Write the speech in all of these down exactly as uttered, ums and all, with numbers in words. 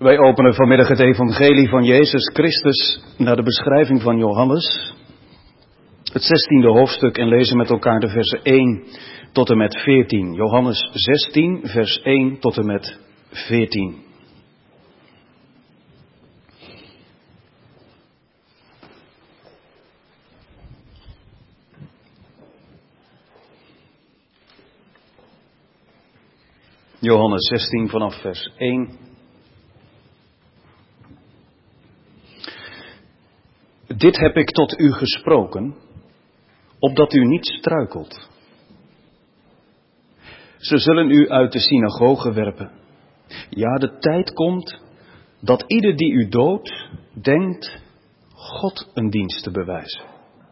Wij openen vanmiddag het evangelie van Jezus Christus naar de beschrijving van Johannes, het zestiende hoofdstuk, en lezen met elkaar de versen één tot en met veertien. Johannes zestien, vers één tot en met veertien. Johannes zestien vanaf vers één. Dit heb ik tot u gesproken, opdat u niet struikelt. Ze zullen u uit de synagoge werpen. Ja, de tijd komt dat ieder die u doodt, denkt God een dienst te bewijzen.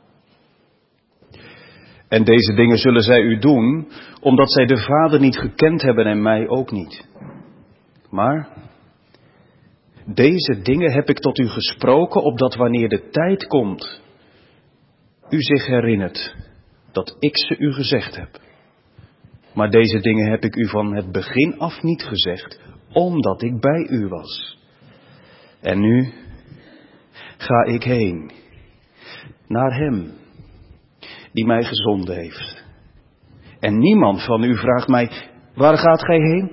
En deze dingen zullen zij u doen, omdat zij de Vader niet gekend hebben en mij ook niet. Maar deze dingen heb ik tot u gesproken, opdat wanneer de tijd komt, u zich herinnert dat ik ze u gezegd heb. Maar deze dingen heb ik u van het begin af niet gezegd, omdat ik bij u was. En nu ga ik heen, naar hem die mij gezonden heeft. En niemand van u vraagt mij, waar gaat gij heen?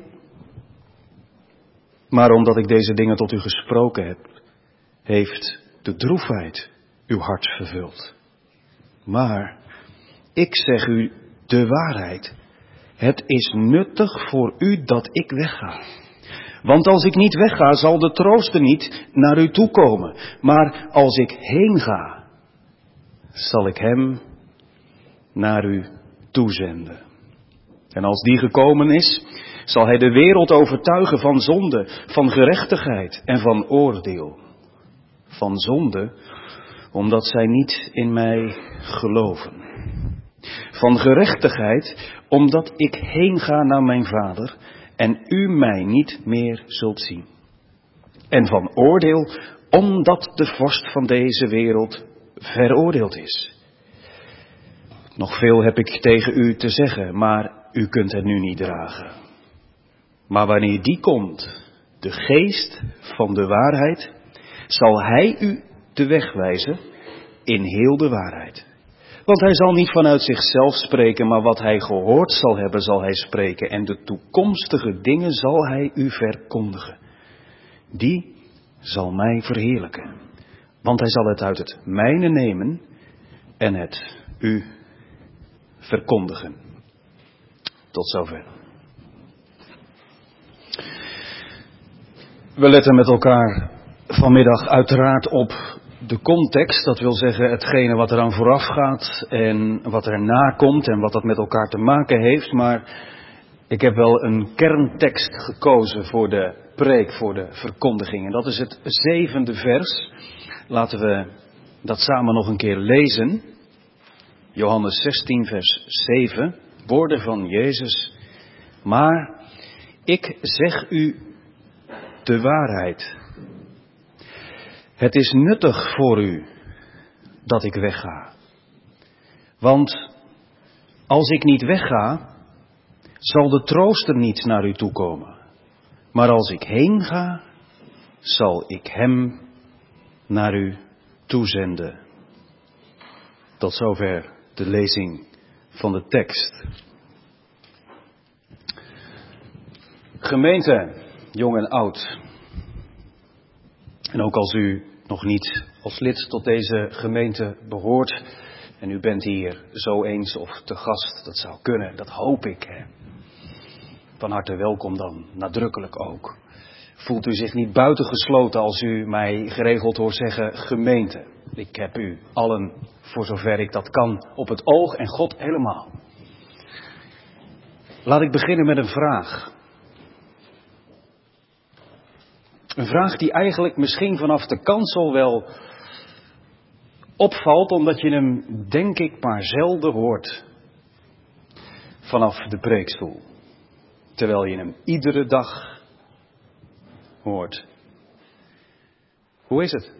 Maar omdat ik deze dingen tot u gesproken heb, heeft de droefheid uw hart vervuld. Maar ik zeg u de waarheid. Het is nuttig voor u dat ik wegga. Want als ik niet wegga, zal de trooster niet naar u toekomen. Maar als ik heen ga, zal ik hem naar u toezenden. En als die gekomen is, zal hij de wereld overtuigen van zonde, van gerechtigheid en van oordeel. Van zonde, omdat zij niet in mij geloven. Van gerechtigheid, omdat ik heen ga naar mijn Vader en u mij niet meer zult zien. En van oordeel, omdat de vorst van deze wereld veroordeeld is. Nog veel heb ik tegen u te zeggen, maar u kunt het nu niet dragen. Maar wanneer die komt, de geest van de waarheid, zal hij u de weg wijzen in heel de waarheid. Want hij zal niet vanuit zichzelf spreken, maar wat hij gehoord zal hebben, zal hij spreken. En de toekomstige dingen zal hij u verkondigen. Die zal mij verheerlijken. Want hij zal het uit het mijne nemen en het u verkondigen. Tot zover. We letten met elkaar vanmiddag uiteraard op de context. Dat wil zeggen hetgene wat eraan vooraf gaat en wat erna komt en wat dat met elkaar te maken heeft. Maar ik heb wel een kerntekst gekozen voor de preek, voor de verkondiging. En dat is het zevende vers. Laten we dat samen nog een keer lezen. Johannes zestien vers zeven. Woorden van Jezus. Maar ik zeg u de waarheid. Het is nuttig voor u dat ik wegga. Want als ik niet wegga, zal de trooster niet naar u toekomen. Maar als ik heen ga, zal ik hem naar u toezenden. Tot zover de lezing van de tekst. Gemeente, jong en oud. En ook als u nog niet als lid tot deze gemeente behoort en u bent hier zo eens of te gast, dat zou kunnen, dat hoop ik. Hè. Van harte welkom dan, nadrukkelijk ook. Voelt u zich niet buitengesloten als u mij geregeld hoort zeggen gemeente. Ik heb u allen, voor zover ik dat kan, op het oog en God helemaal. Laat ik beginnen met een vraag. Een vraag die eigenlijk misschien vanaf de kansel wel opvalt, omdat je hem, denk ik, maar zelden hoort vanaf de preekstoel. Terwijl je hem iedere dag hoort. Hoe is het?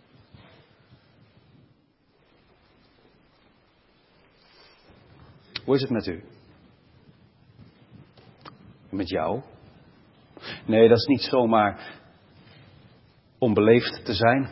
Hoe is het met u? Met jou? Nee, dat is niet zomaar om beleefd te zijn?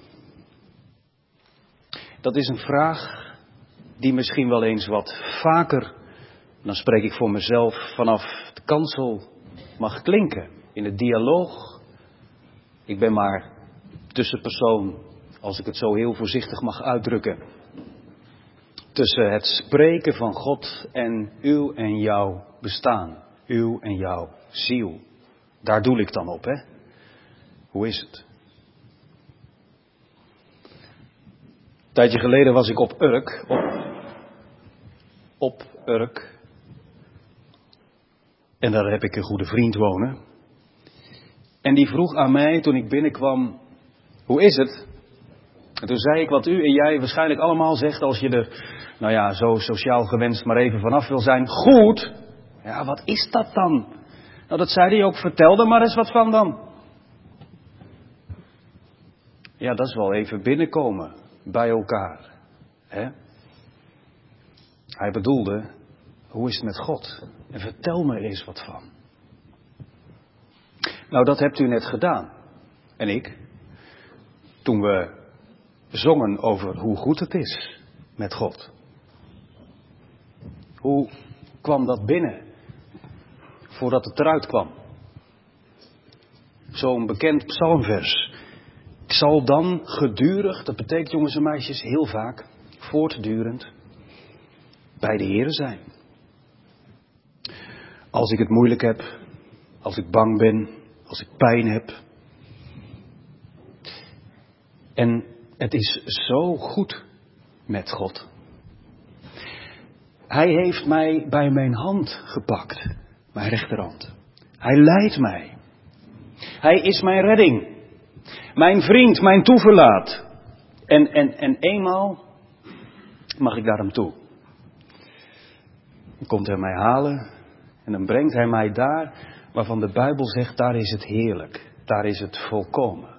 Dat is een vraag die misschien wel eens wat vaker, dan spreek ik voor mezelf, vanaf de kansel mag klinken. In het dialoog. Ik ben maar tussenpersoon, als ik het zo heel voorzichtig mag uitdrukken. Tussen het spreken van God en uw en jouw bestaan. Uw en jouw ziel. Daar doel ik dan op, hè? Hoe is het? Een tijdje geleden was ik op Urk. Op, op Urk. En daar heb ik een goede vriend wonen. En die vroeg aan mij toen ik binnenkwam, hoe is het? En toen zei ik wat u en jij waarschijnlijk allemaal zegt als je er, nou ja, zo sociaal gewenst maar even vanaf wil zijn. Goed. Ja, wat is dat dan? Nou, dat zei hij ook. Vertel er maar eens wat van dan. Ja, dat is wel even binnenkomen bij elkaar. Hè? Hij bedoelde, hoe is het met God? En vertel me er eens wat van. Nou, dat hebt u net gedaan. En ik. Toen we zongen over hoe goed het is met God. Hoe kwam dat binnen? Voordat het eruit kwam. Zo'n bekend psalmvers. Ik zal dan gedurig, dat betekent jongens en meisjes heel vaak, voortdurend, bij de Heere zijn. Als ik het moeilijk heb, als ik bang ben, als ik pijn heb. En het is zo goed met God. Hij heeft mij bij mijn hand gepakt, mijn rechterhand. Hij leidt mij. Hij is mijn redding. Mijn vriend, mijn toeverlaat. En, en, en eenmaal mag ik daar hem toe. Dan komt hij mij halen en dan brengt hij mij daar waarvan de Bijbel zegt, daar is het heerlijk. Daar is het volkomen.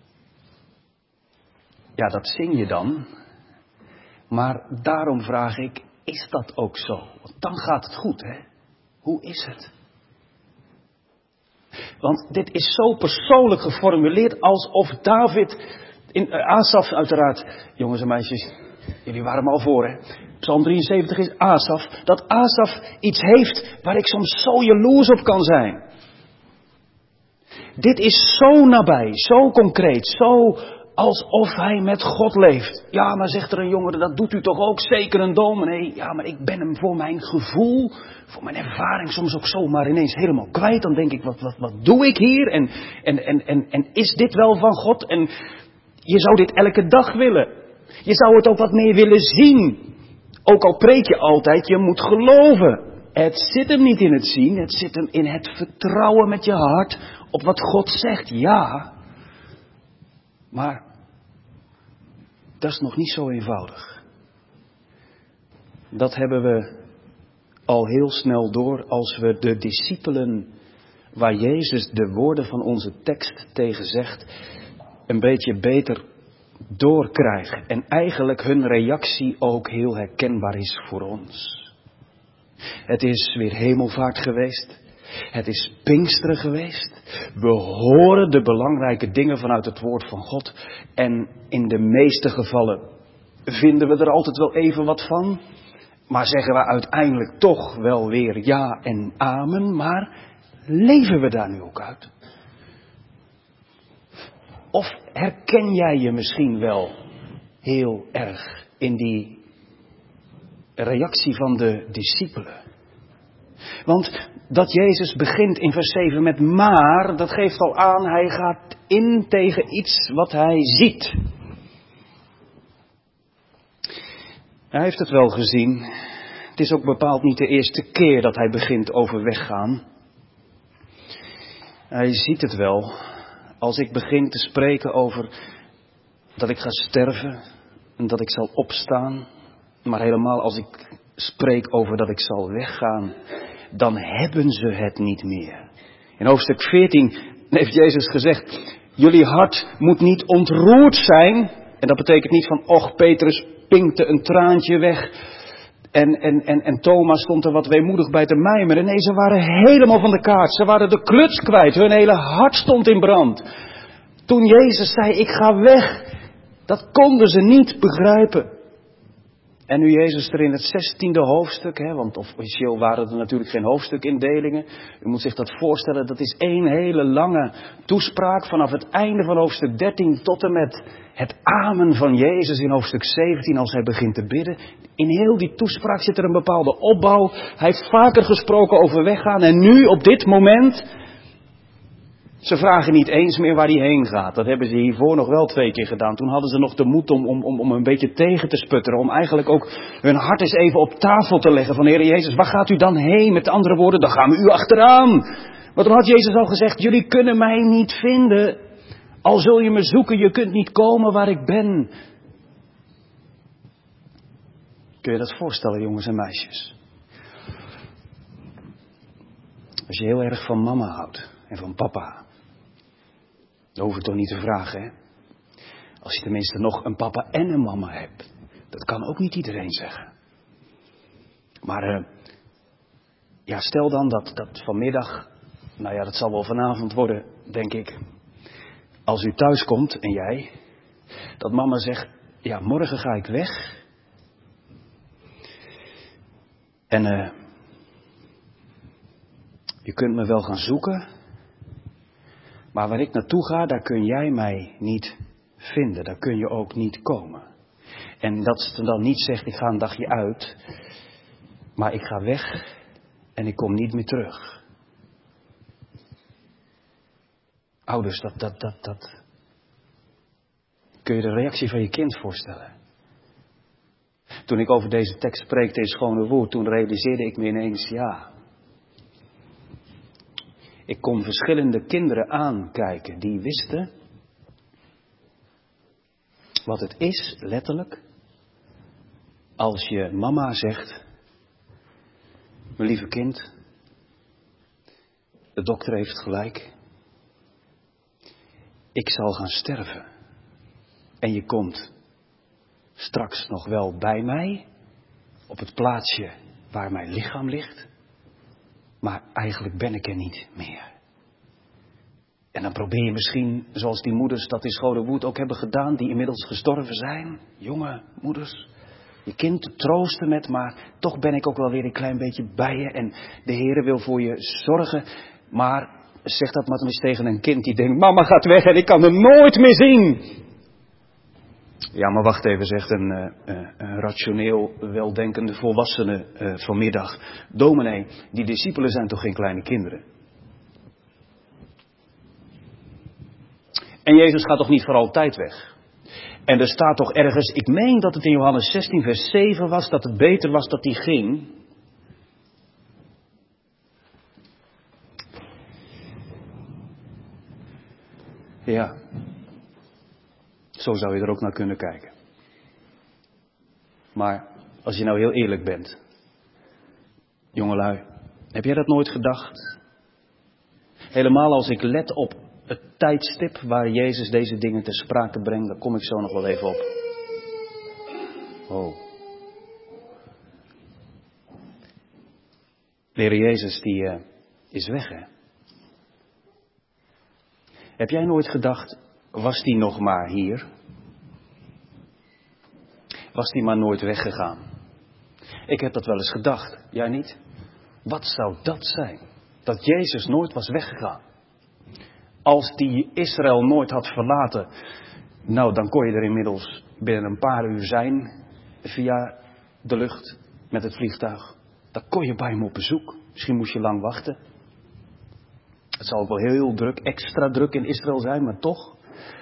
Ja, dat zing je dan. Maar daarom vraag ik, is dat ook zo? Want dan gaat het goed, hè? Hoe is het? Want dit is zo persoonlijk geformuleerd alsof David, in Asaf uiteraard, jongens en meisjes, jullie waren hem al voor, hè? Psalm drieënzeventig is Asaf, dat Asaf iets heeft waar ik soms zo jaloers op kan zijn. Dit is zo nabij, zo concreet, zo alsof hij met God leeft. Ja, maar zegt er een jongere, dat doet u toch ook, zeker een dominee? Ja, maar ik ben hem voor mijn gevoel, voor mijn ervaring soms ook zomaar ineens helemaal kwijt. Dan denk ik, wat, wat, wat doe ik hier? En, en, en, en, en is dit wel van God? En je zou dit elke dag willen. Je zou het ook wat meer willen zien. Ook al preek je altijd, je moet geloven. Het zit hem niet in het zien, het zit hem in het vertrouwen met je hart op wat God zegt. Ja, maar dat is nog niet zo eenvoudig. Dat hebben we al heel snel door als we de discipelen, waar Jezus de woorden van onze tekst tegen zegt, een beetje beter doorkrijgen. En eigenlijk hun reactie ook heel herkenbaar is voor ons. Het is weer hemelvaart geweest. Het is Pinksteren geweest. We horen de belangrijke dingen vanuit het woord van God. En in de meeste gevallen vinden we er altijd wel even wat van. Maar zeggen we uiteindelijk toch wel weer ja en amen. Maar leven we daar nu ook uit? Of herken jij je misschien wel heel erg in die reactie van de discipelen? Want dat Jezus begint in vers zeven met maar, dat geeft al aan, hij gaat in tegen iets wat hij ziet. Hij heeft het wel gezien. Het is ook bepaald niet de eerste keer dat hij begint over weggaan. Hij ziet het wel. Als ik begin te spreken over dat ik ga sterven en dat ik zal opstaan, maar helemaal als ik spreek over dat ik zal weggaan, dan hebben ze het niet meer. In hoofdstuk veertien heeft Jezus gezegd, jullie hart moet niet ontroerd zijn. En dat betekent niet van, och, Petrus pinkte een traantje weg en, en, en, en Thomas stond er wat weemoedig bij te mijmeren. Nee, ze waren helemaal van de kaart. Ze waren de kluts kwijt. Hun hele hart stond in brand. Toen Jezus zei, ik ga weg, dat konden ze niet begrijpen. En nu Jezus er in het zestiende hoofdstuk, hè, want officieel waren er natuurlijk geen hoofdstukindelingen. U moet zich dat voorstellen, dat is één hele lange toespraak vanaf het einde van hoofdstuk dertien tot en met het amen van Jezus in hoofdstuk zeventien als hij begint te bidden. In heel die toespraak zit er een bepaalde opbouw. Hij heeft vaker gesproken over weggaan en nu op dit moment... Ze vragen niet eens meer waar hij heen gaat. Dat hebben ze hiervoor nog wel twee keer gedaan. Toen hadden ze nog de moed om, om, om, om een beetje tegen te sputteren. Om eigenlijk ook hun hart eens even op tafel te leggen. Van Heer Jezus, waar gaat u dan heen? Met andere woorden, dan gaan we u achteraan. Maar toen had Jezus al gezegd, jullie kunnen mij niet vinden. Al zul je me zoeken, je kunt niet komen waar ik ben. Kun je dat voorstellen, jongens en meisjes? Als je heel erg van mama houdt en van papa... Dat hoef ik toch niet te vragen, hè? Als je tenminste nog een papa en een mama hebt. Dat kan ook niet iedereen zeggen. Maar, uh, ja, stel dan dat, dat vanmiddag, nou ja, dat zal wel vanavond worden, denk ik. Als u thuis komt en jij, dat mama zegt, ja, morgen ga ik weg. En, uh, je kunt me wel gaan zoeken. Maar waar ik naartoe ga, daar kun jij mij niet vinden. Daar kun je ook niet komen. En dat ze dan niet zegt, ik ga een dagje uit. Maar ik ga weg en ik kom niet meer terug. Ouders, dat, dat, dat, dat. Kun je de reactie van je kind voorstellen? Toen ik over deze tekst spreekte in Schone Woord, toen realiseerde ik me ineens, ja... Ik kon verschillende kinderen aankijken die wisten wat het is, letterlijk, als je mama zegt, mijn lieve kind, de dokter heeft gelijk, ik zal gaan sterven en je komt straks nog wel bij mij op het plaatsje waar mijn lichaam ligt. Maar eigenlijk ben ik er niet meer. En dan probeer je misschien, zoals die moeders dat in Schone Woord ook hebben gedaan, die inmiddels gestorven zijn. Jonge moeders, je kind te troosten met, maar toch ben ik ook wel weer een klein beetje bij je. En de Heere wil voor je zorgen. Maar zeg dat maar eens tegen een kind die denkt, mama gaat weg en ik kan hem nooit meer zien. Ja, maar wacht even, zegt een, uh, uh, een rationeel, weldenkende volwassene uh, vanmiddag. Dominee, die discipelen zijn toch geen kleine kinderen? En Jezus gaat toch niet voor altijd weg? En er staat toch ergens, ik meen dat het in Johannes zestien vers zeven was, dat het beter was dat hij ging. Ja. Zo zou je er ook naar kunnen kijken. Maar als je nou heel eerlijk bent, jongelui, heb jij dat nooit gedacht? Helemaal als ik let op het tijdstip waar Jezus deze dingen ter sprake brengt, daar kom ik zo nog wel even op. Oh. De Heer Jezus die uh, is weg, hè? Heb jij nooit gedacht, was die nog maar hier? Was die maar nooit weggegaan? Ik heb dat wel eens gedacht, jij niet? Wat zou dat zijn? Dat Jezus nooit was weggegaan. Als die Israël nooit had verlaten, nou dan kon je er inmiddels binnen een paar uur zijn via de lucht met het vliegtuig. Dan kon je bij hem op bezoek. Misschien moest je lang wachten. Het zal ook wel heel druk, extra druk in Israël zijn, maar toch.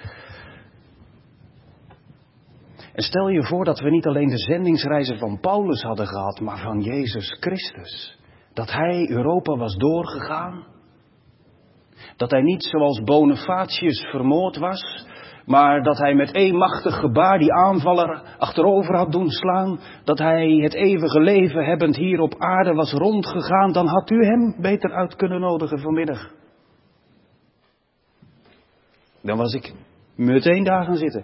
En stel je voor dat we niet alleen de zendingsreizen van Paulus hadden gehad, maar van Jezus Christus. Dat hij Europa was doorgegaan. Dat hij niet zoals Bonifatius vermoord was, maar dat hij met één machtig gebaar die aanvaller achterover had doen slaan. Dat hij het eeuwige leven hebbend hier op aarde was rondgegaan. Dan had u hem beter uit kunnen nodigen vanmiddag. Dan was ik meteen daar gaan zitten.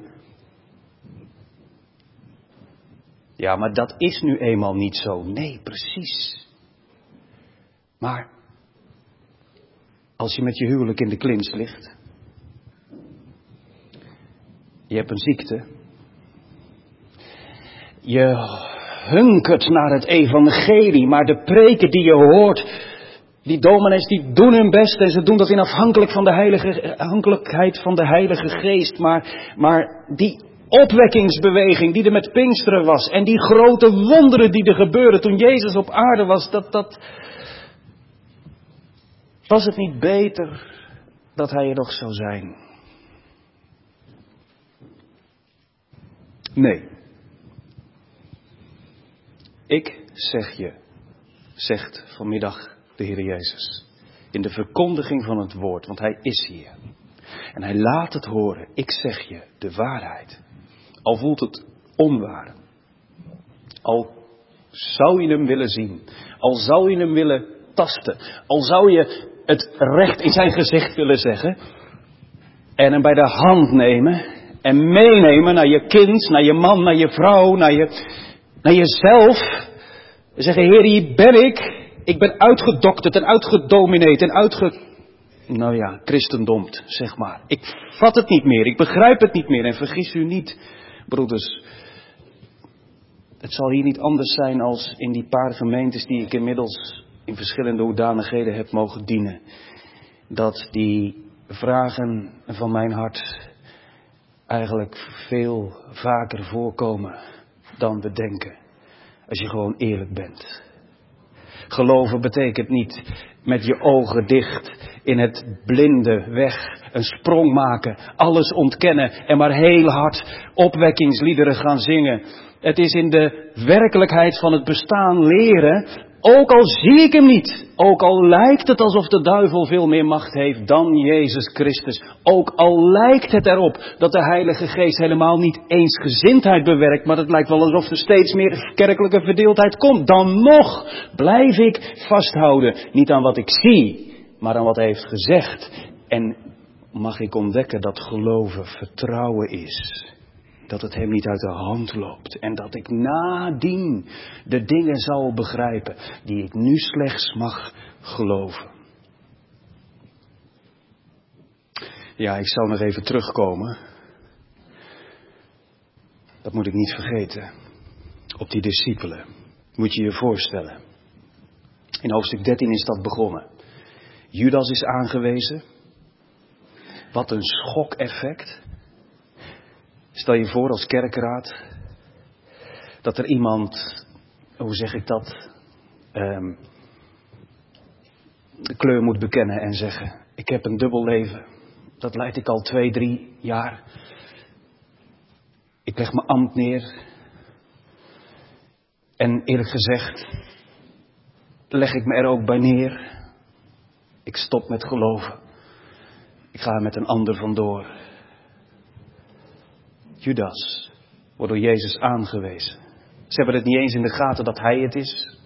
Ja, maar dat is nu eenmaal niet zo. Nee, precies. Maar als je met je huwelijk in de klins ligt Je hebt een ziekte. Je hunkert naar het evangelie, maar de preken die je hoort, die dominees die doen hun best en ze doen dat in afhankelijk van de heilige, afhankelijkheid van de Heilige Geest. Maar, maar die opwekkingsbeweging die er met Pinksteren was en die grote wonderen die er gebeurden toen Jezus op aarde was, dat, dat, was het niet beter dat hij er nog zou zijn? Nee. Ik zeg je, zegt vanmiddag de Heer Jezus, in de verkondiging van het woord, want hij is hier. En hij laat het horen, ik zeg je de waarheid. Al voelt het onwaar. Al zou je hem willen zien. Al zou je hem willen tasten. Al zou je het recht in zijn gezicht willen zeggen. En hem bij de hand nemen. En meenemen naar je kind, naar je man, naar je vrouw, naar, je, naar jezelf. En zeggen, Heer, hier ben ik. Ik ben uitgedokterd en uitgedomineerd en uitge... Nou ja, christendomd, zeg maar. Ik vat het niet meer, ik begrijp het niet meer. En vergis u niet, broeders. Het zal hier niet anders zijn als in die paar gemeentes die ik inmiddels in verschillende hoedanigheden heb mogen dienen. Dat die vragen van mijn hart eigenlijk veel vaker voorkomen dan we denken. Als je gewoon eerlijk bent. Geloven betekent niet met je ogen dicht in het blinde weg een sprong maken, alles ontkennen en maar heel hard opwekkingsliederen gaan zingen. Het is in de werkelijkheid van het bestaan leren, ook al zie ik hem niet, ook al lijkt het alsof de duivel veel meer macht heeft dan Jezus Christus, ook al lijkt het erop dat de Heilige Geest helemaal niet eensgezindheid bewerkt, maar het lijkt wel alsof er steeds meer kerkelijke verdeeldheid komt, dan nog blijf ik vasthouden, niet aan wat ik zie, maar aan wat hij heeft gezegd. En mag ik ontdekken dat geloven vertrouwen is. Dat het hem niet uit de hand loopt. En dat ik nadien de dingen zal begrijpen die ik nu slechts mag geloven. Ja, ik zal nog even terugkomen. Dat moet ik niet vergeten. Op die discipelen. Moet je je voorstellen. In hoofdstuk dertien is dat begonnen. Judas is aangewezen. Wat een schokeffect. Stel je voor als kerkraad dat er iemand, hoe zeg ik dat, um, de kleur moet bekennen en zeggen, ik heb een dubbel leven. Dat leid ik al twee, drie jaar. Ik leg mijn ambt neer. En eerlijk gezegd, leg ik me er ook bij neer. Ik stop met geloven. Ik ga er met een ander vandoor. Judas wordt door Jezus aangewezen. Ze hebben het niet eens in de gaten dat hij het is.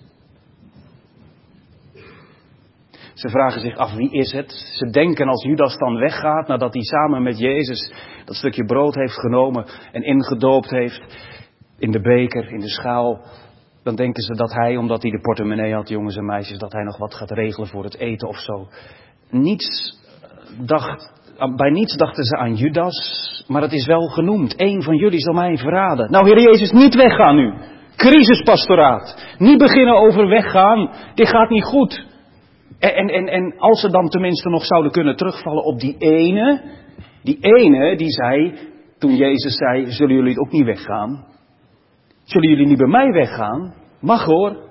Ze vragen zich af, wie is het? Ze denken als Judas dan weggaat, nadat hij samen met Jezus dat stukje brood heeft genomen en ingedoopt heeft in de beker, in de schaal, dan denken ze dat hij, omdat hij de portemonnee had, jongens en meisjes, dat hij nog wat gaat regelen voor het eten of zo. Niets dacht, bij niets dachten ze aan Judas, maar het is wel genoemd. Eén van jullie zal mij verraden. Nou, Heer Jezus, niet weggaan nu. Crisispastoraat. Niet beginnen over weggaan. Dit gaat niet goed. En, en, en, en als ze dan tenminste nog zouden kunnen terugvallen op die ene. Die ene die zei, toen Jezus zei, zullen jullie ook niet weggaan? Zullen jullie niet bij mij weggaan? Mag hoor.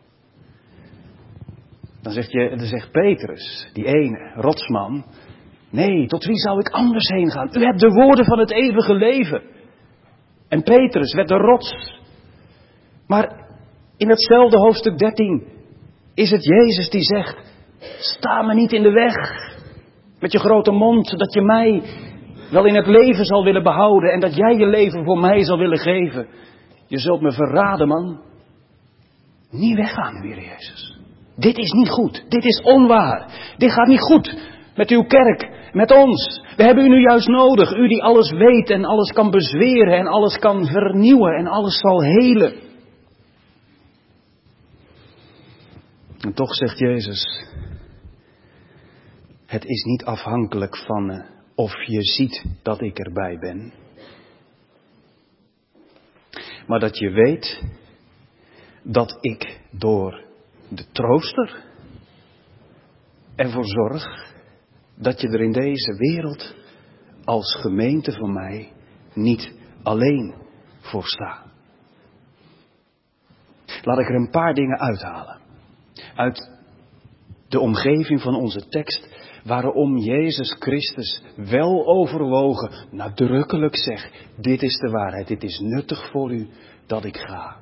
Dan zegt, je, dan zegt Petrus, die ene, rotsman. Nee, tot wie zou ik anders heen gaan? U hebt de woorden van het eeuwige leven. En Petrus werd de rots. Maar in hetzelfde hoofdstuk dertien is het Jezus die zegt, sta me niet in de weg met je grote mond, dat je mij wel in het leven zal willen behouden en dat jij je leven voor mij zal willen geven. Je zult me verraden, man. Niet weggaan, Heer Jezus. Dit is niet goed. Dit is onwaar. Dit gaat niet goed met uw kerk, met ons. We hebben u nu juist nodig. U die alles weet en alles kan bezweren en alles kan vernieuwen en alles zal helen. En toch zegt Jezus, het is niet afhankelijk van uh, of je ziet dat ik erbij ben. Maar dat je weet dat ik door de trooster ervoor zorg dat je er in deze wereld als gemeente van mij niet alleen voor staat. Laat ik er een paar dingen uithalen. Uit de omgeving van onze tekst, waarom Jezus Christus wel overwogen, nadrukkelijk zegt, dit is de waarheid, dit is nuttig voor u dat ik ga.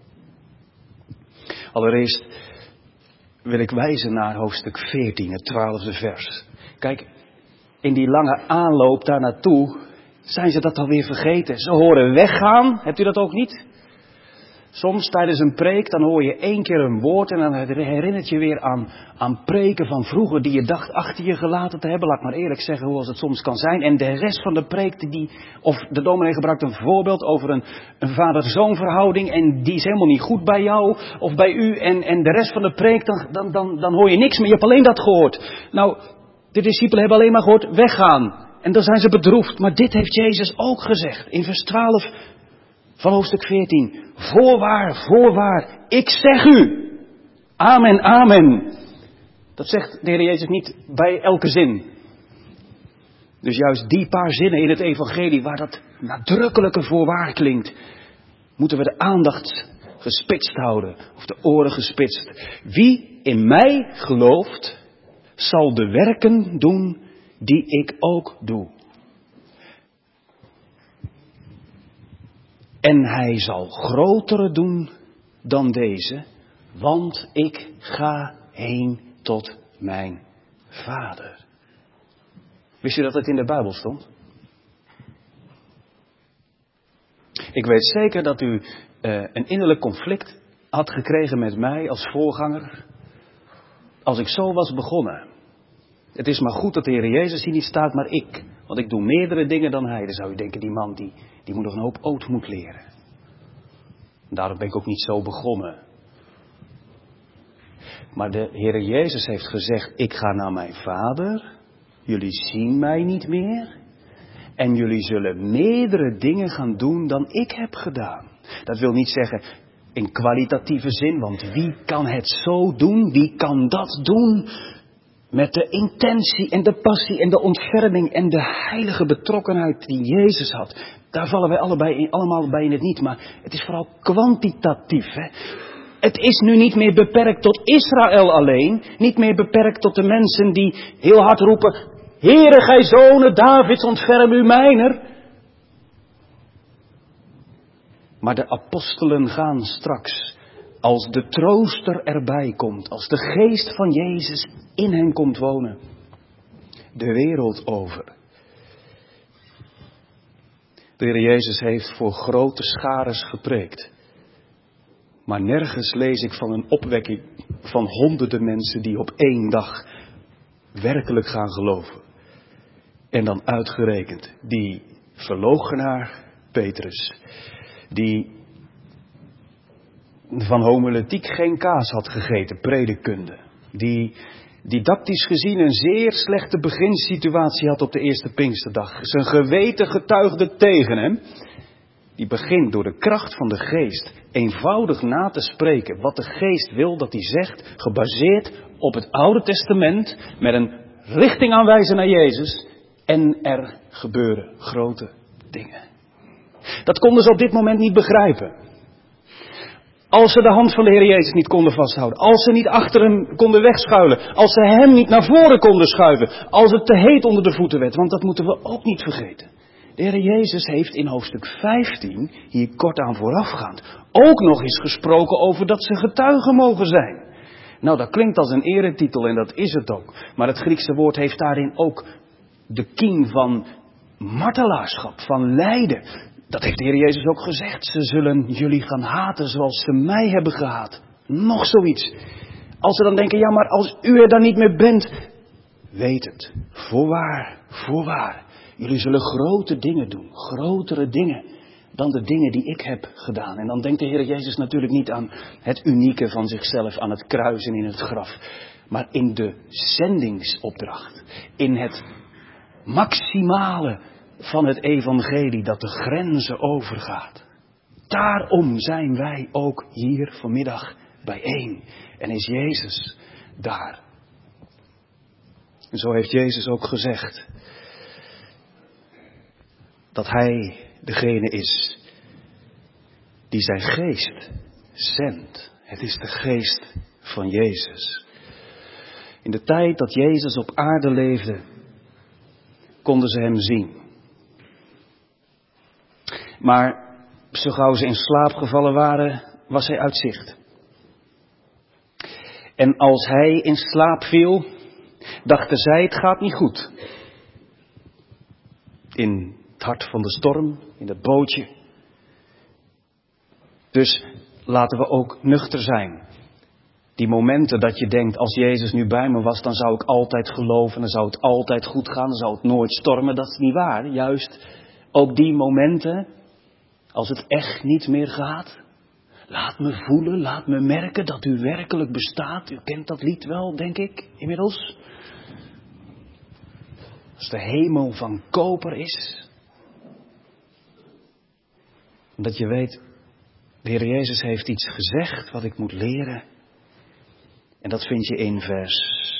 Allereerst wil ik wijzen naar hoofdstuk veertien, het twaalfde vers. Kijk, in die lange aanloop daar naartoe zijn ze dat alweer vergeten. Ze horen weggaan, hebt u dat ook niet? Soms tijdens een preek, dan hoor je één keer een woord en dan herinnert je weer aan, aan preken van vroeger die je dacht achter je gelaten te hebben. Laat ik maar eerlijk zeggen hoe als het soms kan zijn. En de rest van de preek, die, of de dominee gebruikt een voorbeeld over een, een vader-zoon verhouding en die is helemaal niet goed bij jou of bij u. En, en de rest van de preek, dan, dan, dan, dan hoor je niks meer, je hebt alleen dat gehoord. Nou, de discipelen hebben alleen maar gehoord weggaan. En dan zijn ze bedroefd. Maar dit heeft Jezus ook gezegd in vers twaalf van hoofdstuk veertien. Voorwaar, voorwaar, ik zeg u. Amen, amen. Dat zegt de Heer Jezus niet bij elke zin. Dus juist die paar zinnen in het evangelie waar dat nadrukkelijke voorwaar klinkt, moeten we de aandacht gespitst houden. Of de oren gespitst. Wie in mij gelooft, zal de werken doen die ik ook doe. En hij zal grotere doen dan deze, want ik ga heen tot mijn Vader. Wist je dat het in de Bijbel stond? Ik weet zeker dat u uh, een innerlijk conflict had gekregen met mij als voorganger, als ik zo was begonnen. Het is maar goed dat de Heer Jezus hier niet staat, maar ik. Want ik doe meerdere dingen dan hij. Dan zou je denken, die man die, die moet nog een hoop ootmoed leren. Daarom ben ik ook niet zo begonnen. Maar de Heer Jezus heeft gezegd, ik ga naar mijn Vader. Jullie zien mij niet meer. En jullie zullen meerdere dingen gaan doen dan ik heb gedaan. Dat wil niet zeggen in kwalitatieve zin, want wie kan het zo doen? Wie kan dat doen? Met de intentie en de passie en de ontferming en de heilige betrokkenheid die Jezus had. Daar vallen wij allebei in, allemaal bij in het niet. Maar het is vooral kwantitatief. Hè? Het is nu niet meer beperkt tot Israël alleen. Niet meer beperkt tot de mensen die heel hard roepen, Heere, gij zonen Davids, ontferm u mijner. Maar de apostelen gaan straks, als de trooster erbij komt, als de geest van Jezus in hen komt wonen, de wereld over. De Heer Jezus heeft voor grote schares gepreekt. Maar nergens lees ik van een opwekking van honderden mensen die op één dag werkelijk gaan geloven. En dan uitgerekend die verloochenaar Petrus, die van homiletiek geen kaas had gegeten, predikunde. Die didactisch gezien een zeer slechte beginsituatie had op de eerste Pinksterdag. Zijn geweten getuigde tegen hem. Die begint door de kracht van de geest eenvoudig na te spreken wat de geest wil dat hij zegt, gebaseerd op het Oude Testament, met een richting aanwijzen naar Jezus. En er gebeuren grote dingen. Dat konden ze op dit moment niet begrijpen. Als ze de hand van de Heer Jezus niet konden vasthouden. Als ze niet achter hem konden wegschuilen. Als ze hem niet naar voren konden schuiven. Als het te heet onder de voeten werd. Want dat moeten we ook niet vergeten. De Heer Jezus heeft in hoofdstuk vijftien, hier kort aan voorafgaand, ook nog eens gesproken over dat ze getuigen mogen zijn. Nou, dat klinkt als een eretitel en dat is het ook. Maar het Griekse woord heeft daarin ook de kiem van martelaarschap, van lijden. Dat heeft de Heer Jezus ook gezegd. Ze zullen jullie gaan haten zoals ze mij hebben gehaat. Nog zoiets. Als ze dan denken, ja maar als u er dan niet meer bent. Weet het. Voorwaar, voorwaar. Jullie zullen grote dingen doen. Grotere dingen dan de dingen die ik heb gedaan. En dan denkt de Heer Jezus natuurlijk niet aan het unieke van zichzelf, aan het kruis en in het graf. Maar in de zendingsopdracht. In het maximale van het evangelie dat de grenzen overgaat. Daarom zijn wij ook hier vanmiddag bijeen. En is Jezus daar. En zo heeft Jezus ook gezegd dat Hij degene is die zijn geest zendt. Het is de geest van Jezus. In de tijd dat Jezus op aarde leefde, konden ze hem zien. Maar zo gauw ze in slaap gevallen waren, was hij uit zicht. En als hij in slaap viel, dachten zij, het gaat niet goed. In het hart van de storm, in dat bootje. Dus laten we ook nuchter zijn. Die momenten dat je denkt, als Jezus nu bij me was, dan zou ik altijd geloven, dan zou het altijd goed gaan, dan zou het nooit stormen. Dat is niet waar. Juist ook die momenten, als het echt niet meer gaat. Laat me voelen, laat me merken dat u werkelijk bestaat. U kent dat lied wel, denk ik, inmiddels. Als de hemel van koper is. Dat je weet, de Heer Jezus heeft iets gezegd wat ik moet leren. En dat vind je in vers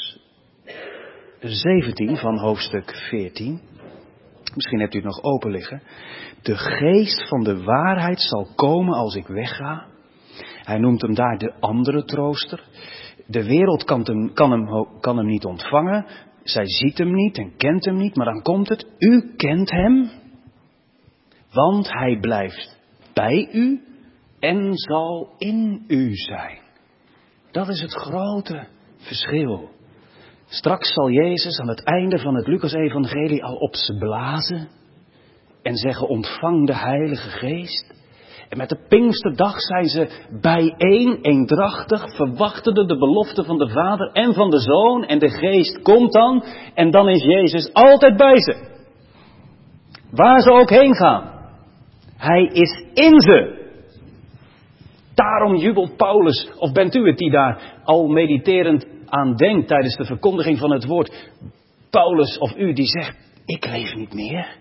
zeventien van hoofdstuk veertien. Misschien hebt u het nog open liggen. De geest van de waarheid zal komen als ik wegga. Hij noemt hem daar de andere trooster. De wereld kan hem, kan hem, kan hem niet ontvangen. Zij ziet hem niet en kent hem niet. Maar dan komt het. U kent hem. Want hij blijft bij u en zal in u zijn. Dat is het grote verschil. Straks zal Jezus aan het einde van het Lucas-evangelie al op ze blazen en zeggen, ontvang de Heilige Geest. En met de Pinksterdag zijn ze bijeen, eendrachtig, verwachtende de belofte van de Vader en van de Zoon. En de Geest komt dan en dan is Jezus altijd bij ze. Waar ze ook heen gaan. Hij is in ze. Daarom jubelt Paulus, of bent u het die daar al mediterend aan denkt tijdens de verkondiging van het woord. Paulus of u die zegt, ik leef niet meer.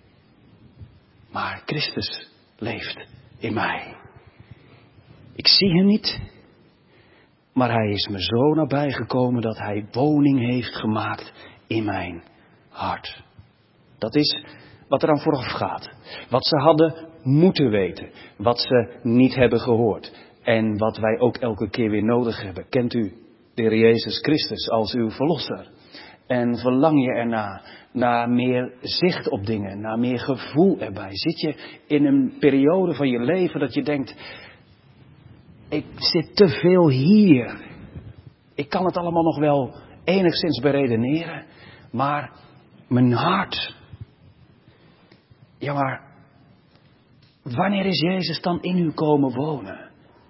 Maar Christus leeft in mij. Ik zie hem niet, maar hij is me zo nabij gekomen dat hij woning heeft gemaakt in mijn hart. Dat is wat er aan vooraf gaat. Wat ze hadden moeten weten. Wat ze niet hebben gehoord. En wat wij ook elke keer weer nodig hebben. Kent u de Heer Jezus Christus als uw verlosser? En verlang je erna, naar meer zicht op dingen, naar meer gevoel erbij? Zit je in een periode van je leven dat je denkt, ik zit te veel hier. Ik kan het allemaal nog wel enigszins beredeneren, maar mijn hart. Ja, maar wanneer is Jezus dan in u komen wonen?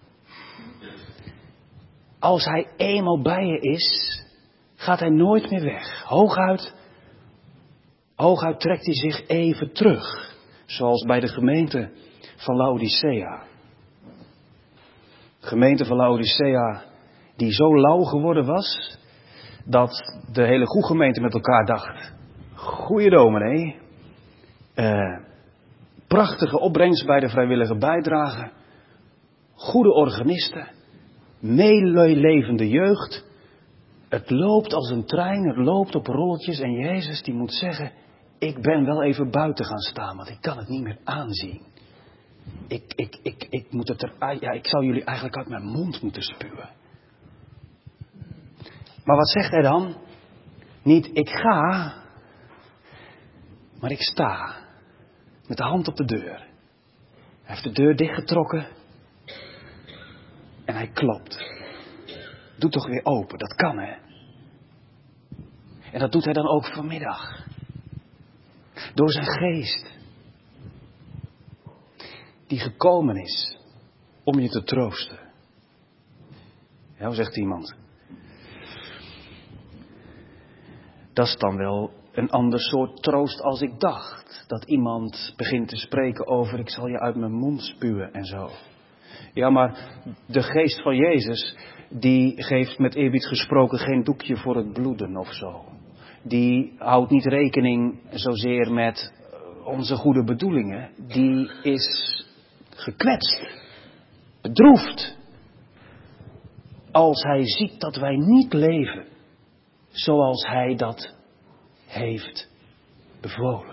Als hij eenmaal bij je is, gaat hij nooit meer weg. Hooguit, hooguit trekt hij zich even terug. Zoals bij de gemeente van Laodicea. De gemeente van Laodicea die zo lauw geworden was, dat de hele goede gemeente met elkaar dacht, goeie dominee, eh, prachtige opbrengst bij de vrijwillige bijdrage, goede organisten, meelevende jeugd. Het loopt als een trein, het loopt op rolletjes en Jezus die moet zeggen, ik ben wel even buiten gaan staan, want ik kan het niet meer aanzien. Ik, ik, ik, ik moet het er, ja, ik zou jullie eigenlijk uit mijn mond moeten spuwen. Maar wat zegt hij dan? Niet ik ga, maar ik sta. Met de hand op de deur. Hij heeft de deur dichtgetrokken. En hij klopt. Doe toch weer open, dat kan hè. En dat doet hij dan ook vanmiddag. Door zijn geest. Die gekomen is om je te troosten. Ja, hoe zegt iemand? Dat is dan wel een ander soort troost als ik dacht. Dat iemand begint te spreken over ik zal je uit mijn mond spuwen en zo. Ja, maar de geest van Jezus, die geeft met eerbied gesproken geen doekje voor het bloeden of zo. Die houdt niet rekening zozeer met onze goede bedoelingen. Die is gekwetst, bedroefd, als hij ziet dat wij niet leven zoals hij dat heeft bevolen.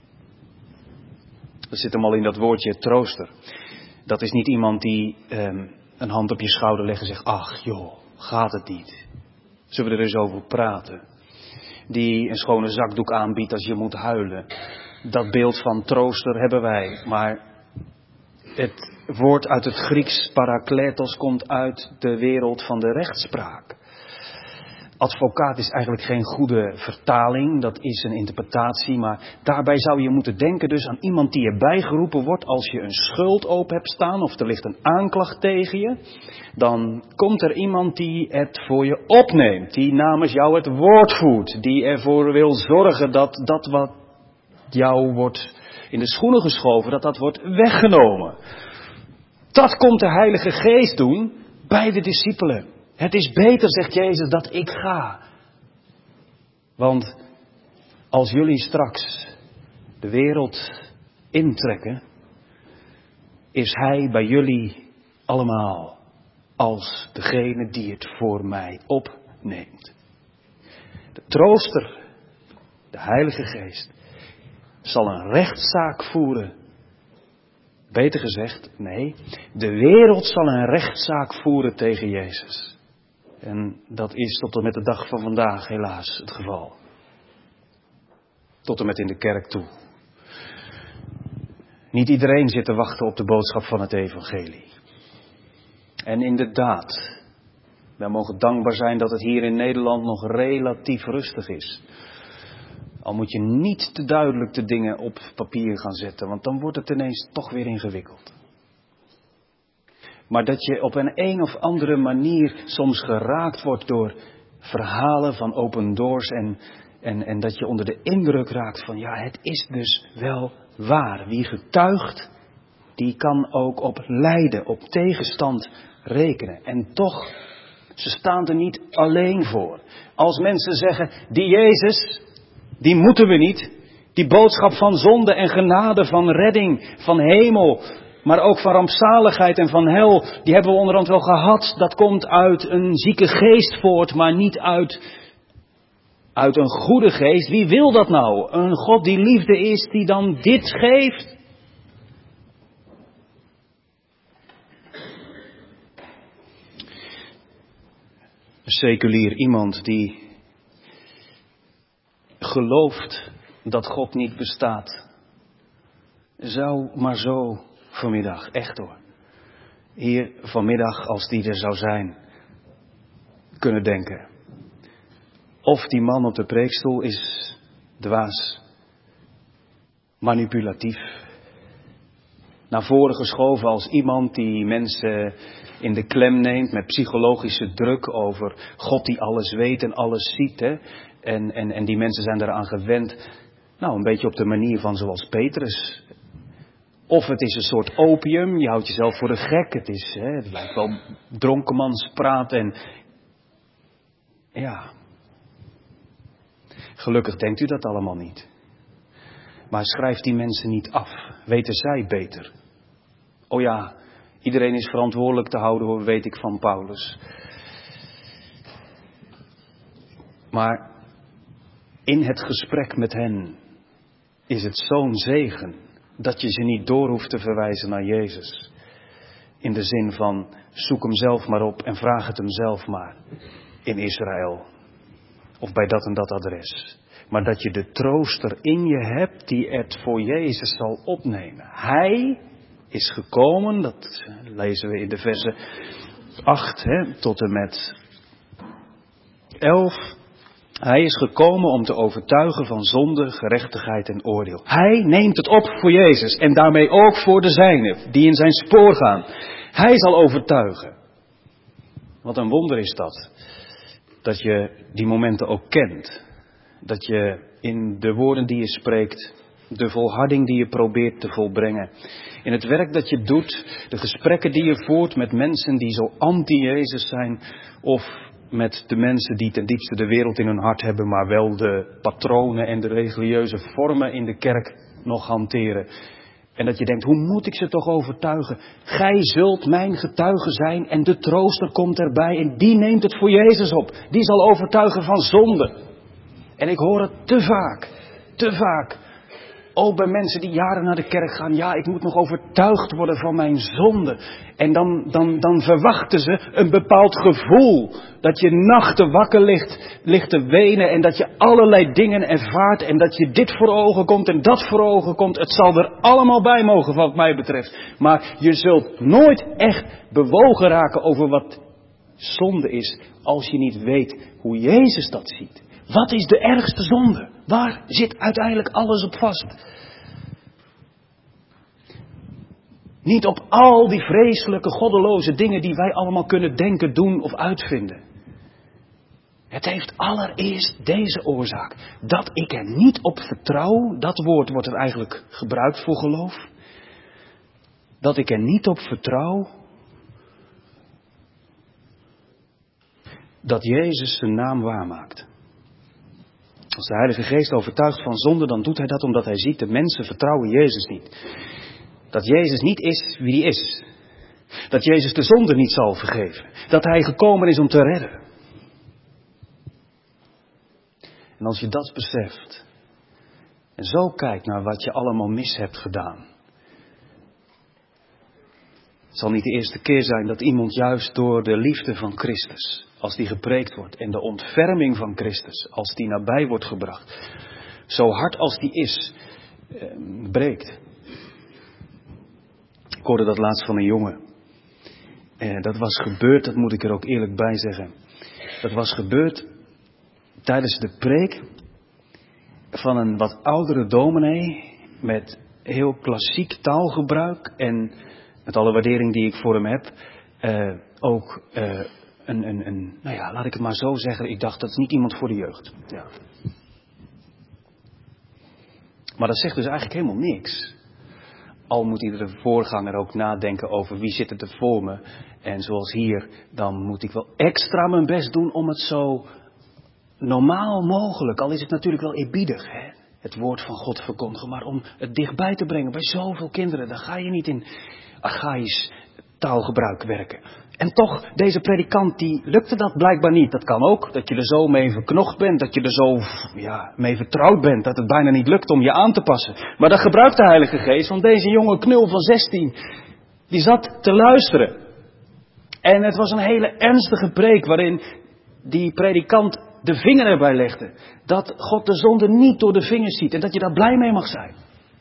Dat zit hem al in dat woordje trooster. Dat is niet iemand die um, een hand op je schouder legt en zegt, ach joh, gaat het niet. Zullen we er eens over praten? Die een schone zakdoek aanbiedt als je moet huilen. Dat beeld van trooster hebben wij. Maar het woord uit het Grieks parakletos komt uit de wereld van de rechtspraak. Advocaat is eigenlijk geen goede vertaling, dat is een interpretatie, maar daarbij zou je moeten denken dus aan iemand die erbij geroepen wordt als je een schuld open hebt staan of er ligt een aanklacht tegen je. Dan komt er iemand die het voor je opneemt, die namens jou het woord voert, die ervoor wil zorgen dat dat wat jou wordt in de schoenen geschoven, dat dat wordt weggenomen. Dat komt de Heilige Geest doen bij de discipelen. Het is beter, zegt Jezus, dat ik ga. Want als jullie straks de wereld intrekken, is Hij bij jullie allemaal als degene die het voor mij opneemt. De trooster, de Heilige Geest, zal een rechtszaak voeren. Beter gezegd, nee, de wereld zal een rechtszaak voeren tegen Jezus. En dat is tot en met de dag van vandaag helaas het geval. Tot en met in de kerk toe. Niet iedereen zit te wachten op de boodschap van het evangelie. En inderdaad, wij mogen dankbaar zijn dat het hier in Nederland nog relatief rustig is. Al moet je niet te duidelijk de dingen op papier gaan zetten, want dan wordt het ineens toch weer ingewikkeld. Maar dat je op een een of andere manier soms geraakt wordt door verhalen van open doors en, en, en dat je onder de indruk raakt van ja, het is dus wel waar. Wie getuigt, die kan ook op lijden, op tegenstand rekenen. En toch, ze staan er niet alleen voor. Als mensen zeggen, die Jezus, die moeten we niet. Die boodschap van zonde en genade, van redding, van hemel, maar ook van rampzaligheid en van hel, die hebben we onderhand wel gehad. Dat komt uit een zieke geest voort, maar niet uit, uit een goede geest. Wie wil dat nou? Een God die liefde is, die dan dit geeft? Een seculier iemand die gelooft dat God niet bestaat, zou maar zo vanmiddag, echt hoor, hier vanmiddag als die er zou zijn, kunnen denken. Of die man op de preekstoel is dwaas, manipulatief, naar voren geschoven als iemand die mensen in de klem neemt met psychologische druk over God die alles weet en alles ziet. Hè? En, en, en die mensen zijn eraan gewend, nou een beetje op de manier van zoals Petrus. Of het is een soort opium, je houdt jezelf voor de gek. Het is, hè, het lijkt wel dronkenmanspraat en ja, gelukkig denkt u dat allemaal niet. Maar schrijf die mensen niet af, weten zij beter. Oh ja, iedereen is verantwoordelijk te houden, hoor, weet ik van Paulus. Maar in het gesprek met hen is het zo'n zegen dat je ze niet door hoeft te verwijzen naar Jezus. In de zin van, zoek hem zelf maar op en vraag het hem zelf maar in Israël. Of bij dat en dat adres. Maar dat je de trooster in je hebt die het voor Jezus zal opnemen. Hij is gekomen, dat lezen we in de versen acht hè, tot en met elf. Hij is gekomen om te overtuigen van zonde, gerechtigheid en oordeel. Hij neemt het op voor Jezus en daarmee ook voor de zijnen die in zijn spoor gaan. Hij zal overtuigen. Wat een wonder is dat. Dat je die momenten ook kent. Dat je in de woorden die je spreekt, de volharding die je probeert te volbrengen. In het werk dat je doet, de gesprekken die je voert met mensen die zo anti-Jezus zijn. Of met de mensen die ten diepste de wereld in hun hart hebben, maar wel de patronen en de religieuze vormen in de kerk nog hanteren. En dat je denkt, hoe moet ik ze toch overtuigen? Gij zult mijn getuige zijn en de trooster komt erbij en die neemt het voor Jezus op. Die zal overtuigen van zonde. En ik hoor het te vaak, te vaak. Ook bij mensen die jaren naar de kerk gaan. Ja, ik moet nog overtuigd worden van mijn zonde. En dan, dan, dan verwachten ze een bepaald gevoel. Dat je nachten wakker ligt, ligt te wenen. En dat je allerlei dingen ervaart. En dat je dit voor ogen komt en dat voor ogen komt. Het zal er allemaal bij mogen wat mij betreft. Maar je zult nooit echt bewogen raken over wat zonde is. Als je niet weet hoe Jezus dat ziet. Wat is de ergste zonde? Waar zit uiteindelijk alles op vast? Niet op al die vreselijke, goddeloze dingen die wij allemaal kunnen denken, doen of uitvinden. Het heeft allereerst deze oorzaak. Dat ik er niet op vertrouw, dat woord wordt er eigenlijk gebruikt voor geloof. Dat ik er niet op vertrouw dat Jezus zijn naam waarmaakt. Als de Heilige Geest overtuigt van zonde, dan doet hij dat omdat hij ziet, de mensen vertrouwen Jezus niet. Dat Jezus niet is wie hij is. Dat Jezus de zonde niet zal vergeven. Dat hij gekomen is om te redden. En als je dat beseft, en zo kijkt naar wat je allemaal mis hebt gedaan. Het zal niet de eerste keer zijn dat iemand juist door de liefde van Christus, als die gepreekt wordt, en de ontferming van Christus, als die nabij wordt gebracht, zo hard als die is, eh, breekt. Ik hoorde dat laatst van een jongen. Eh, dat was gebeurd, dat moet ik er ook eerlijk bij zeggen. Dat was gebeurd tijdens de preek van een wat oudere dominee met heel klassiek taalgebruik en met alle waardering die ik voor hem heb, eh, ook eh, een, een, een, nou ja, laat ik het maar zo zeggen, ik dacht dat is niet iemand voor de jeugd. Ja. Maar dat zegt dus eigenlijk helemaal niks. Al moet iedere voorganger ook nadenken over wie zit er voor me. En zoals hier, dan moet ik wel extra mijn best doen om het zo normaal mogelijk, al is het natuurlijk wel eerbiedig, hè, het woord van God verkondigen, maar om het dichtbij te brengen bij zoveel kinderen, dan ga je niet in archaïsch taalgebruik werken. En toch, deze predikant, die lukte dat blijkbaar niet. Dat kan ook, dat je er zo mee verknocht bent, dat je er zo ja, mee vertrouwd bent, dat het bijna niet lukt om je aan te passen. Maar dat gebruikt de Heilige Geest, want deze jonge knul van zestien, die zat te luisteren. En het was een hele ernstige preek, waarin die predikant de vinger erbij legde. Dat God de zonde niet door de vingers ziet en dat je daar blij mee mag zijn.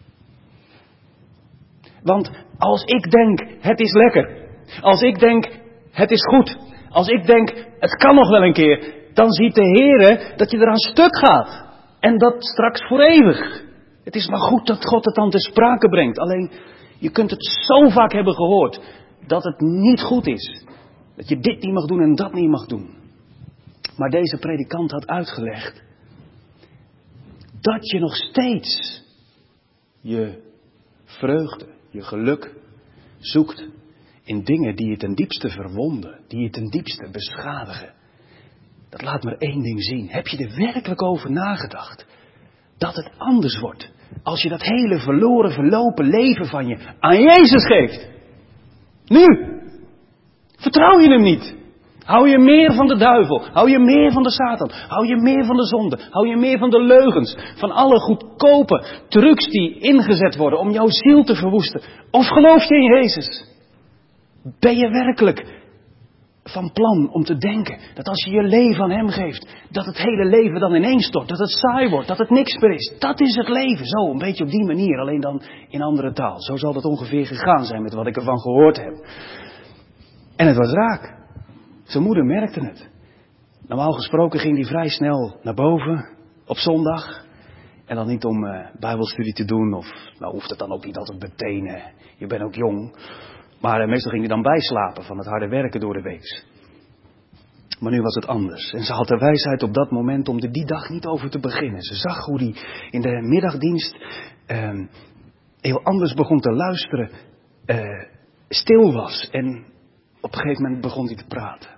Want als ik denk, het is lekker. Als ik denk, het is goed. Als ik denk, het kan nog wel een keer. Dan ziet de Heere dat je eraan stuk gaat. En dat straks voor eeuwig. Het is maar goed dat God het dan te sprake brengt. Alleen, je kunt het zo vaak hebben gehoord. Dat het niet goed is. Dat je dit niet mag doen en dat niet mag doen. Maar deze predikant had uitgelegd. Dat je nog steeds je vreugde, je geluk zoekt in dingen die je ten diepste verwonden, die je ten diepste beschadigen. Dat laat maar één ding zien. Heb je er werkelijk over nagedacht? Dat het anders wordt als je dat hele verloren, verlopen leven van je aan Jezus geeft. Nu! Vertrouw je hem niet? Hou je meer van de duivel? Hou je meer van de Satan? Hou je meer van de zonde? Hou je meer van de leugens? Van alle goedkope trucs die ingezet worden om jouw ziel te verwoesten? Of geloof je in Jezus? Ben je werkelijk van plan om te denken dat als je je leven aan hem geeft, dat het hele leven dan ineens stort, dat het saai wordt, dat het niks meer is? Dat is het leven, zo, een beetje op die manier, alleen dan in andere taal. Zo zal dat ongeveer gegaan zijn met wat ik ervan gehoord heb. En het was raak. Zijn moeder merkte het. Normaal gesproken ging hij vrij snel naar boven op zondag. En dan niet om uh, bijbelstudie te doen of, nou hoeft het dan ook niet altijd meteen, uh, je bent ook jong. Maar uh, meestal ging hij dan bijslapen van het harde werken door de week. Maar nu was het anders. En ze had de wijsheid op dat moment om er die dag niet over te beginnen. Ze zag hoe hij in de middagdienst uh, heel anders begon te luisteren, uh, stil was. En op een gegeven moment begon hij te praten.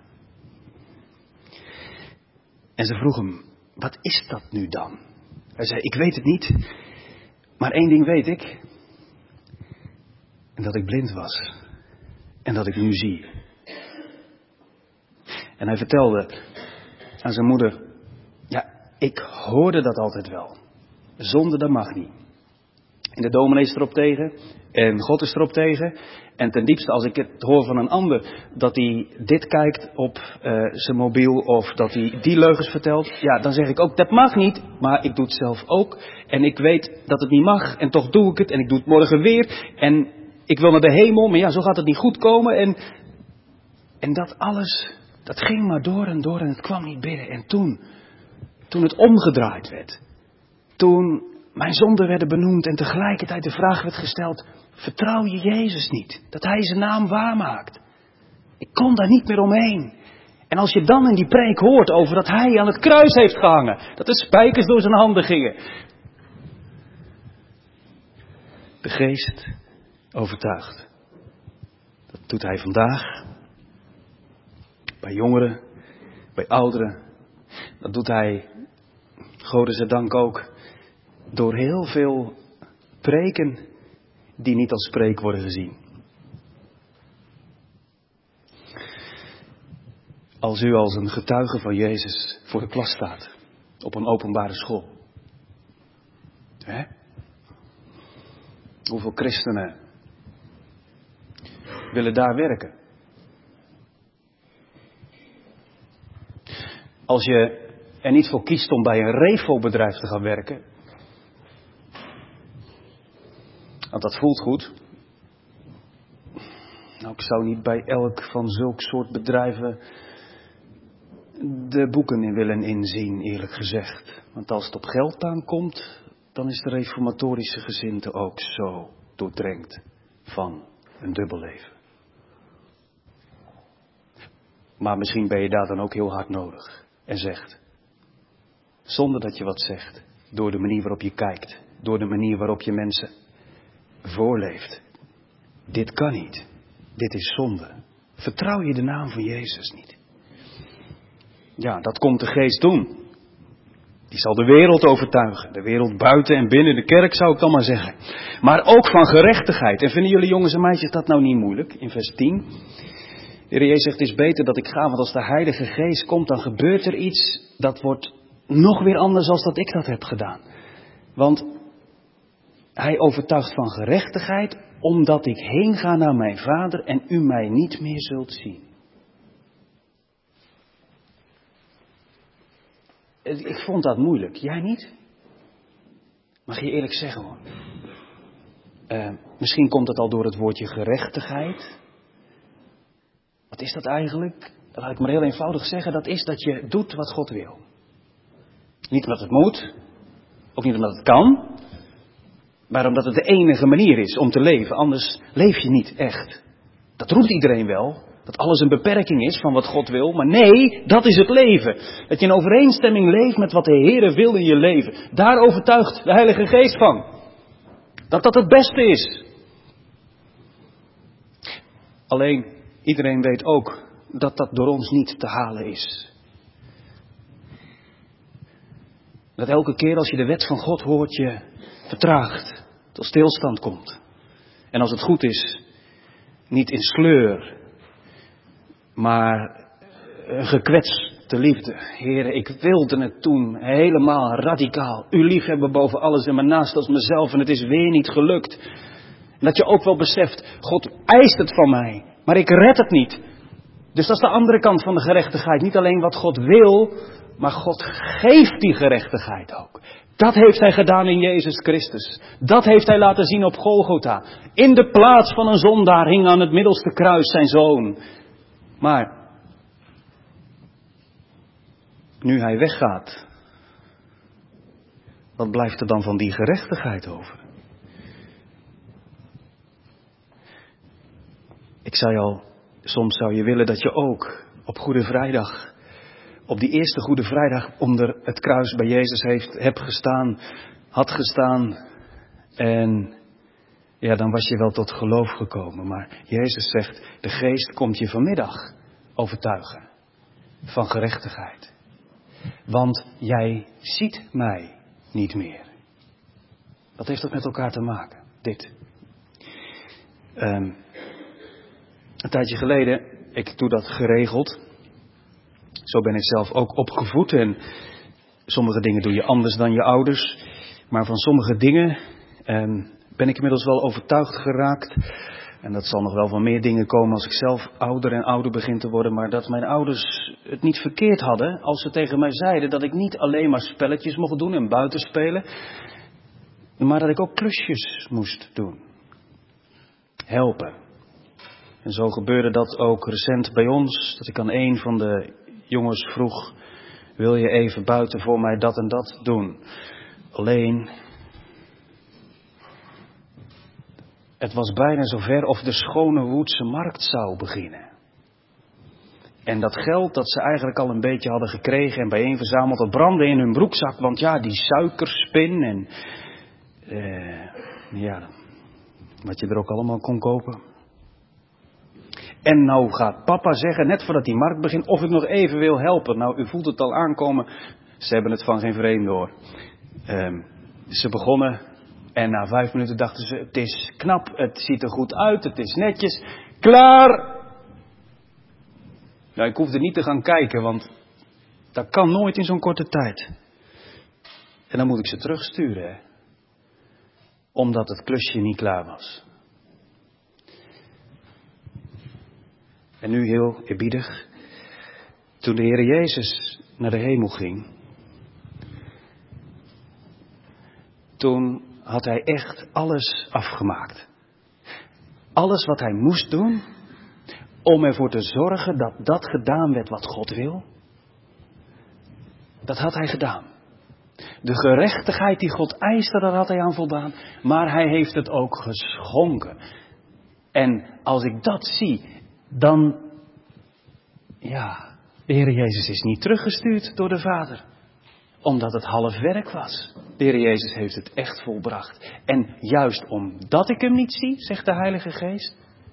En ze vroeg hem, wat is dat nu dan? Hij zei, ik weet het niet, maar één ding weet ik. En dat ik blind was. En dat ik nu zie. En hij vertelde aan zijn moeder, ja, ik hoorde dat altijd wel. Zonde, dat mag niet. En de dominee is erop tegen. En God is erop tegen. En ten diepste, als ik het hoor van een ander, dat hij dit kijkt op uh, zijn mobiel of dat hij die leugens vertelt, ja, dan zeg ik ook, dat mag niet, maar ik doe het zelf ook. En ik weet dat het niet mag en toch doe ik het en ik doe het morgen weer. En ik wil naar de hemel, maar ja, zo gaat het niet goed komen. En, en dat alles, dat ging maar door en door en het kwam niet binnen. En toen, toen het omgedraaid werd, toen mijn zonden werden benoemd en tegelijkertijd de vraag werd gesteld, vertrouw je Jezus niet? Dat hij zijn naam waarmaakt. Ik kon daar niet meer omheen. En als je dan in die preek hoort over dat hij aan het kruis heeft gehangen, dat de spijkers door zijn handen gingen. De geest overtuigt. Dat doet hij vandaag. Bij jongeren, bij ouderen. Dat doet hij, godzijdank ook, door heel veel preken die niet als preek worden gezien. Als u als een getuige van Jezus voor de klas staat, op een openbare school. Hè? Hoeveel christenen willen daar werken? Als je er niet voor kiest om bij een Revo-bedrijf te gaan werken, want dat voelt goed. Nou, ik zou niet bij elk van zulk soort bedrijven de boeken in willen inzien, eerlijk gezegd. Want als het op geld aankomt, dan is de reformatorische gezindte ook zo doordrenkt van een dubbel leven. Maar misschien ben je daar dan ook heel hard nodig en zegt, zonder dat je wat zegt, door de manier waarop je kijkt, door de manier waarop je mensen voorleeft. Dit kan niet. Dit is zonde. Vertrouw je de naam van Jezus niet? Ja, dat komt de geest doen. Die zal de wereld overtuigen. De wereld buiten en binnen de kerk, zou ik dan maar zeggen. Maar ook van gerechtigheid. En vinden jullie jongens en meisjes dat nou niet moeilijk? In vers tien. De Heer Jezus zegt, het is beter dat ik ga, want als de Heilige Geest komt, dan gebeurt er iets. Dat wordt nog weer anders dan dat ik dat heb gedaan. Want hij overtuigt van gerechtigheid, omdat ik heen ga naar mijn Vader en u mij niet meer zult zien. Ik vond dat moeilijk. Jij niet? Mag je eerlijk zeggen hoor. Uh, misschien komt het al door het woordje gerechtigheid. Wat is dat eigenlijk? Laat ik maar heel eenvoudig zeggen. Dat is dat je doet wat God wil. Niet omdat het moet. Ook niet omdat het kan. Maar omdat het de enige manier is om te leven. Anders leef je niet echt. Dat roept iedereen wel. Dat alles een beperking is van wat God wil. Maar nee, dat is het leven. Dat je in overeenstemming leeft met wat de Heere wil in je leven. Daar overtuigt de Heilige Geest van. Dat dat het beste is. Alleen, iedereen weet ook dat dat door ons niet te halen is. Dat elke keer als je de wet van God hoort, je vertraagt. Tot stilstand komt. En als het goed is, niet in sleur, maar een gekwetste liefde. Heere, ik wilde het toen helemaal radicaal. U liefhebben boven alles en mijn naast als mezelf en het is weer niet gelukt. En dat je ook wel beseft, God eist het van mij, maar ik red het niet. Dus dat is de andere kant van de gerechtigheid. Niet alleen wat God wil, maar God geeft die gerechtigheid ook. Dat heeft hij gedaan in Jezus Christus. Dat heeft hij laten zien op Golgotha. In de plaats van een zondaar hing aan het middelste kruis zijn zoon. Maar nu hij weggaat, wat blijft er dan van die gerechtigheid over? Ik zei al, soms zou je willen dat je ook op Goede Vrijdag, op die eerste Goede Vrijdag onder het kruis bij Jezus heeft, hebt gestaan, had gestaan. En ja, dan was je wel tot geloof gekomen. Maar Jezus zegt, de geest komt je vanmiddag overtuigen van gerechtigheid. Want jij ziet mij niet meer. Wat heeft dat met elkaar te maken? Dit. Um, een tijdje geleden, ik doe dat geregeld. Zo ben ik zelf ook opgevoed en sommige dingen doe je anders dan je ouders. Maar van sommige dingen um, ben ik inmiddels wel overtuigd geraakt. En dat zal nog wel van meer dingen komen als ik zelf ouder en ouder begin te worden. Maar dat mijn ouders het niet verkeerd hadden als ze tegen mij zeiden dat ik niet alleen maar spelletjes mocht doen en buiten spelen. Maar dat ik ook klusjes moest doen. Helpen. En zo gebeurde dat ook recent bij ons. Dat ik aan een van de jongens vroeg, wil je even buiten voor mij dat en dat doen? Alleen, het was bijna zover of de Schone Woerdse markt zou beginnen. En dat geld dat ze eigenlijk al een beetje hadden gekregen en bijeen verzameld, dat brandde in hun broekzak. Want ja, die suikerspin en uh, ja, wat je er ook allemaal kon kopen. En nou gaat papa zeggen, net voordat die markt begint, of ik nog even wil helpen. Nou, u voelt het al aankomen. Ze hebben het van geen vreemde hoor. Um, ze begonnen en na vijf minuten dachten ze, het is knap, het ziet er goed uit, het is netjes. Klaar! Nou, ik hoefde niet te gaan kijken, want dat kan nooit in zo'n korte tijd. En dan moet ik ze terugsturen, hè. Omdat het klusje niet klaar was. En nu heel eerbiedig, toen de Heer Jezus naar de hemel ging, toen had hij echt alles afgemaakt. Alles wat hij moest doen om ervoor te zorgen dat dat gedaan werd wat God wil, dat had hij gedaan. De gerechtigheid die God eiste, daar had hij aan voldaan, maar hij heeft het ook geschonken. En als ik dat zie, dan, ja, de Heer Jezus is niet teruggestuurd door de Vader. Omdat het half werk was. De Heer Jezus heeft het echt volbracht. En juist omdat ik hem niet zie, zegt de Heilige Geest,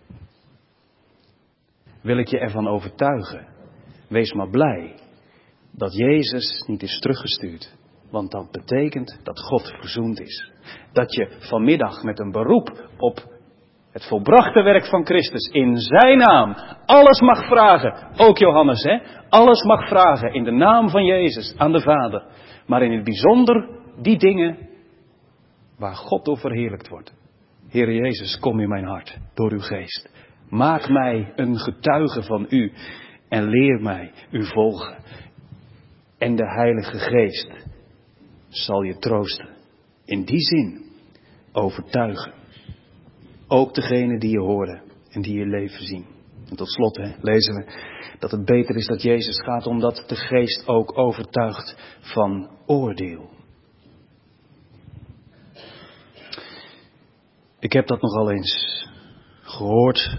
wil ik je ervan overtuigen. Wees maar blij dat Jezus niet is teruggestuurd. Want dat betekent dat God verzoend is. Dat je vanmiddag met een beroep op het volbrachte werk van Christus in zijn naam alles mag vragen. Ook Johannes, hè? Alles mag vragen in de naam van Jezus aan de Vader. Maar in het bijzonder die dingen waar God door verheerlijkt wordt. Heere Jezus, kom in mijn hart door uw geest. Maak mij een getuige van u en leer mij u volgen. En de Heilige Geest zal je troosten. In die zin overtuigen. Ook degene die je horen en die je leven zien. En tot slot hè, lezen we dat het beter is dat Jezus gaat, omdat de Geest ook overtuigt van oordeel. Ik heb dat nogal eens gehoord.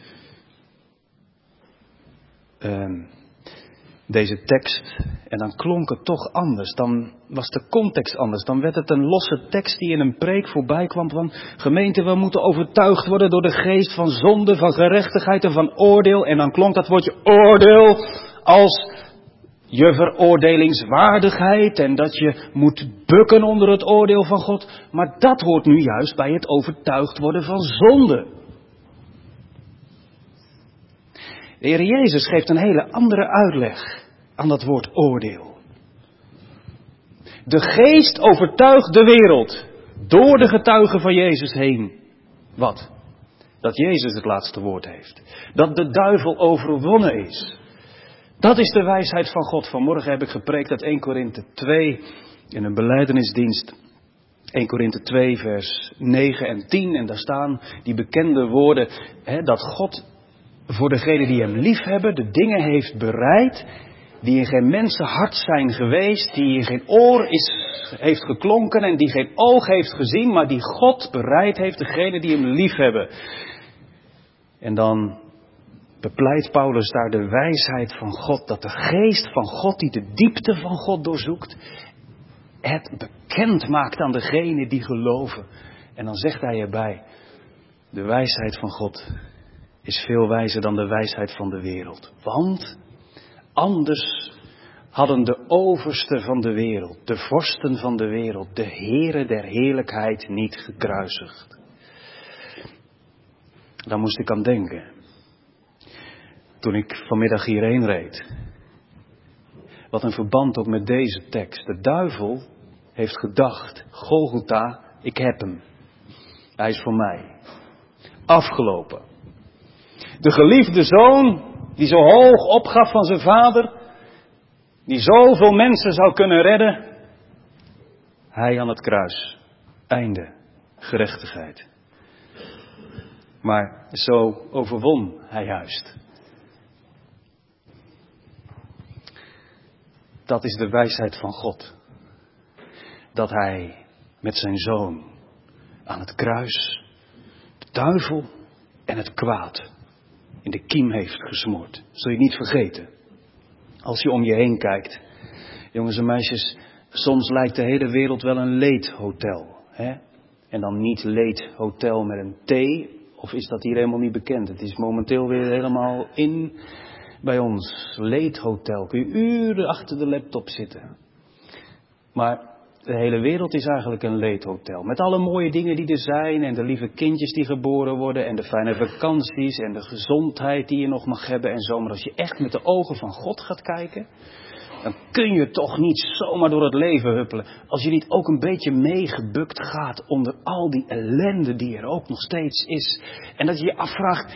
Um, deze tekst. En dan klonk het toch anders. Dan was de context anders. Dan werd het een losse tekst die in een preek voorbij kwam. Van gemeente, we moeten overtuigd worden door de geest van zonde, van gerechtigheid en van oordeel. En dan klonk dat woordje oordeel als je veroordelingswaardigheid. En dat je moet bukken onder het oordeel van God. Maar dat hoort nu juist bij het overtuigd worden van zonde. De Heer Jezus geeft een hele andere uitleg aan dat woord oordeel. De geest overtuigt de wereld door de getuigen van Jezus heen. Wat? Dat Jezus het laatste woord heeft. Dat de duivel overwonnen is. Dat is de wijsheid van God. Vanmorgen heb ik gepreekt uit Eerste Korinthe twee in een belijdenisdienst. Eerste Korinthe twee vers negen en tien. En daar staan die bekende woorden. Hè, dat God voor degenen die hem lief hebben de dingen heeft bereid die in geen mensenhart zijn geweest, die in geen oor is, heeft geklonken en die geen oog heeft gezien, maar die God bereid heeft, degenen die hem lief hebben. En dan bepleit Paulus daar de wijsheid van God, dat de geest van God die de diepte van God doorzoekt, het bekend maakt aan degenen die geloven. En dan zegt hij erbij, de wijsheid van God is veel wijzer dan de wijsheid van de wereld. Want anders hadden de oversten van de wereld, de vorsten van de wereld, de heren der heerlijkheid niet gekruisigd. Daar moest ik aan denken. Toen ik vanmiddag hierheen reed. Wat een verband ook met deze tekst. De duivel heeft gedacht, Golgotha, ik heb hem. Hij is voor mij. Afgelopen. De geliefde zoon, die zo hoog opgaf van zijn vader, die zoveel mensen zou kunnen redden. Hij aan het kruis. Einde. Gerechtigheid. Maar zo overwon hij juist. Dat is de wijsheid van God. Dat hij met zijn zoon aan het kruis de duivel en het kwaad in de kiem heeft gesmoord. Zul je niet vergeten. Als je om je heen kijkt. Jongens en meisjes, soms lijkt de hele wereld wel een leedhotel. Hè? En dan niet leedhotel met een T. Of is dat hier helemaal niet bekend? Het is momenteel weer helemaal in bij ons. Leedhotel. Kun je uren achter de laptop zitten. Maar de hele wereld is eigenlijk een leedhotel. Met alle mooie dingen die er zijn. En de lieve kindjes die geboren worden. En de fijne vakanties. En de gezondheid die je nog mag hebben. En zo. Maar als je echt met de ogen van God gaat kijken. Dan kun je toch niet zomaar door het leven huppelen. Als je niet ook een beetje meegebukt gaat onder al die ellende die er ook nog steeds is. En dat je je afvraagt.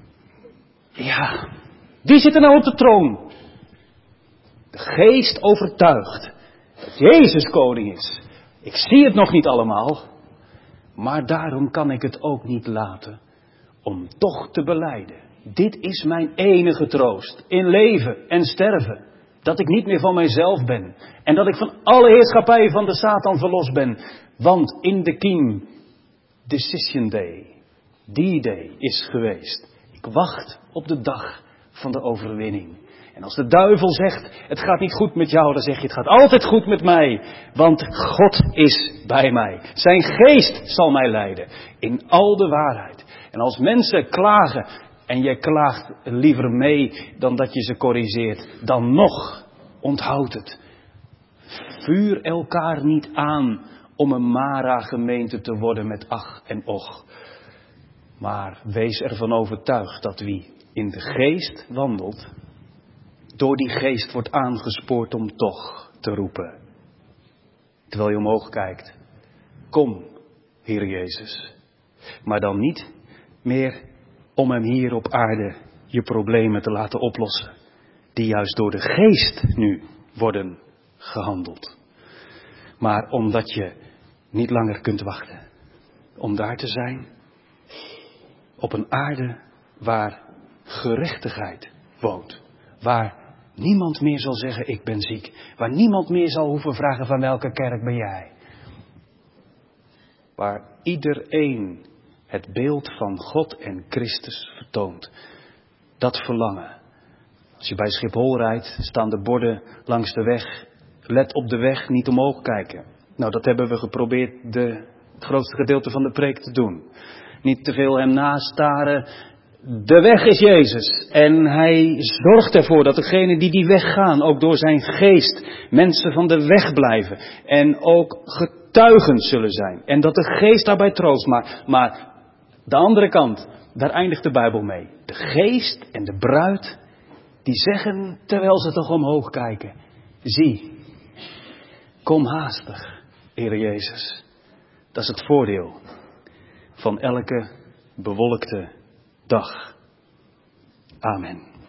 Ja, wie zit er nou op de troon? De geest overtuigt dat Jezus koning is. Ik zie het nog niet allemaal. Maar daarom kan ik het ook niet laten om toch te belijden. Dit is mijn enige troost in leven en sterven. Dat ik niet meer van mijzelf ben. En dat ik van alle heerschappij van de Satan verlost ben. Want in de kiem, Decision Day, die day is geweest. Ik wacht op de dag van de overwinning. En als de duivel zegt, het gaat niet goed met jou, dan zeg je, het gaat altijd goed met mij. Want God is bij mij. Zijn geest zal mij leiden in al de waarheid. En als mensen klagen, en jij klaagt liever mee dan dat je ze corrigeert, dan nog, onthoud het. Vuur elkaar niet aan om een Mara-gemeente te worden met ach en och. Maar wees ervan overtuigd dat wie in de geest wandelt, door die geest wordt aangespoord om toch te roepen. Terwijl je omhoog kijkt. Kom, Heer Jezus. Maar dan niet meer om hem hier op aarde je problemen te laten oplossen. Die juist door de geest nu worden gehandeld. Maar omdat je niet langer kunt wachten. Om daar te zijn. Op een aarde waar gerechtigheid woont. Waar niemand meer zal zeggen ik ben ziek. Waar niemand meer zal hoeven vragen van welke kerk ben jij. Waar iedereen het beeld van God en Christus vertoont. Dat verlangen. Als je bij Schiphol rijdt, staan de borden langs de weg. Let op de weg, niet omhoog kijken. Nou, dat hebben we geprobeerd de, het grootste gedeelte van de preek te doen. Niet te veel hem nastaren. De weg is Jezus. En hij zorgt ervoor dat degenen die die weg gaan, ook door zijn geest, mensen van de weg blijven. En ook getuigen zullen zijn. En dat de geest daarbij troost. Maar, maar de andere kant, daar eindigt de Bijbel mee. De geest en de bruid, die zeggen, terwijl ze toch omhoog kijken. Zie, kom haastig, Heer Jezus. Dat is het voordeel van elke bewolkte dag. Amen.